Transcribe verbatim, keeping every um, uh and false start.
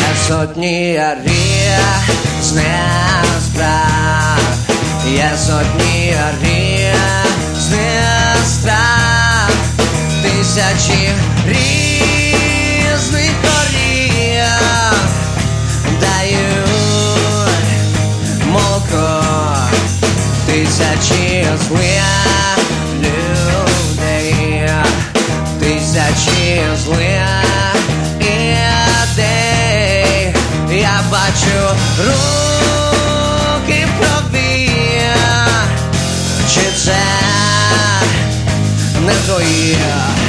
Сотні різних справ, є сотні різних страв, тисячі різних корів дають молоко, тисячі злих людей, тисячі злих ідей. Я бачу руки в крові, чи це не твої?